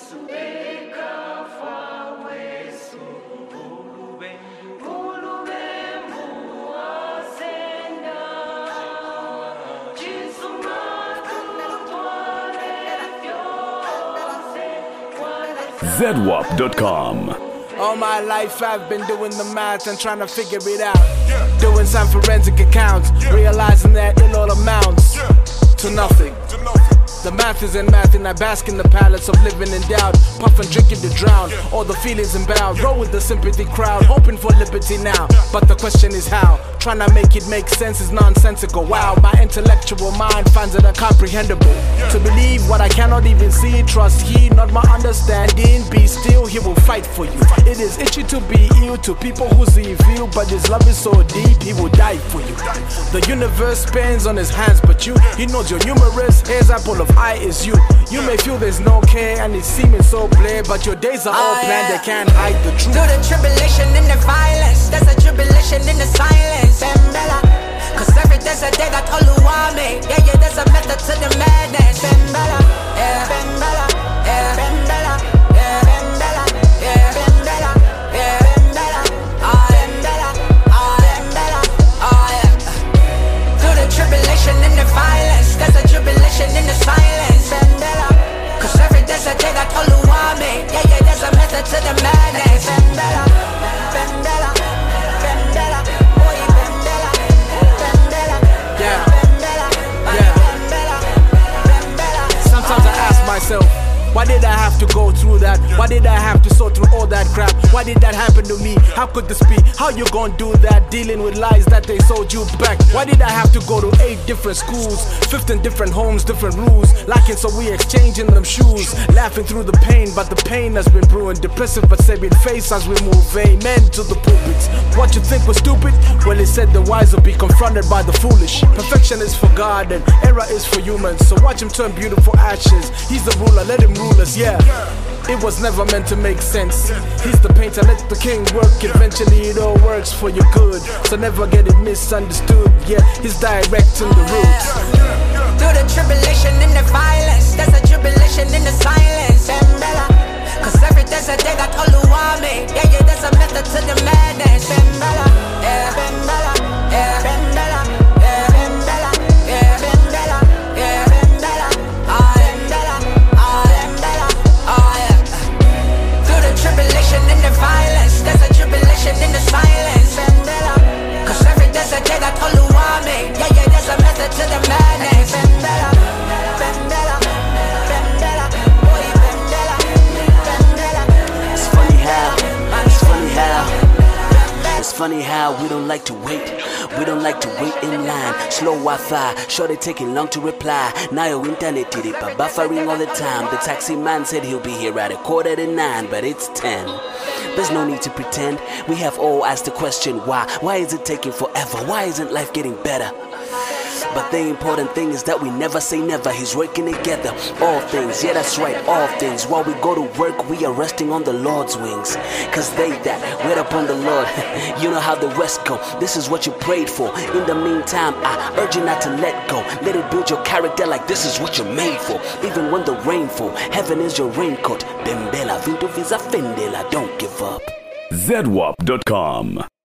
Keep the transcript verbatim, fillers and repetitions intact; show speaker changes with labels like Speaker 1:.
Speaker 1: Zedwap dot com.
Speaker 2: All my life I've been doing the math and trying to figure it out. Doing some forensic accounts, realizing that it all amounts to nothing. The math isn't math and I bask in the palace of living in doubt. Puff and drinking to drown all the feelings inbound. Roll with the sympathy crowd, hoping for liberty now. But the question is how? Trying to make it make sense is nonsensical. Wow, my intellectual mind finds it incomprehensible. To believe what I cannot even see, trust he, not my understanding. Be still, he will fight for you. It is itchy to be ill to people who see you, but his love is so deep, he will die for you. The universe spins on his hands, but you, he knows you're numerous. His apple of eye is you. You may feel there's no care and it's seeming so clear, but your days are all planned, they can't hide the truth.
Speaker 3: Through the tribulation and the violence, there's a tribulation in the silence, Bembella. Cause every day's a day that Oluwame. Yeah, yeah, there's a method to the madness, Bembella. Yeah, Bembella. Yeah, Bembella. Yeah, Bembella. Yeah, Bembella. Yeah, Bembella. Ah, Bembella. Ah, Bembella. Ah, yeah. Through the tribulation and the violence, there's a tribulation in the silence, Bembella. Cause every day's a day that Oluwame. Yeah, yeah, there's a method to the madness, Bembella. Bembella. Bembella. Boy, Bembella. Bembella.
Speaker 2: Yeah,
Speaker 3: Bembella.
Speaker 2: yeah.
Speaker 3: Bembella. Bembella.
Speaker 2: Sometimes I ask myself, why did I have to go through that? Why did I have to sort through all that crap? Why did that happen to me? How could this be? How you gonna do that? Dealing with lies that they sold you back. Why did I have to go to eight different schools, fifteen different homes, different rules? Lacking, so we exchanging them shoes. Laughing through the pain, but the pain has been brewing. Depressive but saving face as we move. Amen to the pulpits. What you think was stupid? Well, it said the wise will be confronted by the foolish. Perfection is for God and error is for humans. So watch him turn beautiful ashes. He's the ruler, let him rule us, yeah. It was never meant to make sense. He's the painter, let the king work. Eventually it all works for your good. So never get it misunderstood. Yeah, he's directing the roots.
Speaker 3: Through the tribulation and the violence, there's a tribulation in the silence, Bembella. Cause every day's a day that Oluwame. Yeah, yeah, there's a method to the madness, Bembella. Yeah, Bembella. Yeah, Bembella. Yeah, Bembella. Yeah, Bembella. Yeah, Bembella. Ah, Bembella. Ah, Bembella. Ah, yeah. Through the tribulation and the violence, there's a tribulation in the silence, Bembella. Cause every day's a day that Oluwame. Yeah, yeah, there's a method to the madness, Bembella. Bembella. Bembella. Boy, Bembella. Bembella.
Speaker 4: It's funny how, it's funny how, it's funny how we don't like to wait. We don't like to wait in line. Slow Wi-Fi, sure they taking long to reply. Now your internet did it, but buffering all the time. The taxi man said he'll be here at a quarter to nine, but it's ten. There's no need to pretend. We have all asked the question why. Why is it taking forever? Why isn't life getting better? But the important thing is that we never say never. He's working together, all things, yeah that's right, all things. While we go to work, we are resting on the Lord's wings. Cause they that wait upon the Lord, you know how the rest go. This is what you prayed for. In the meantime, I urge you not to let go. Let it build your character like this is what you're made for. Even when the rain fall, heaven is your raincoat. Bembella, vinto visa fendela, don't give up.
Speaker 1: Zedwap dot com.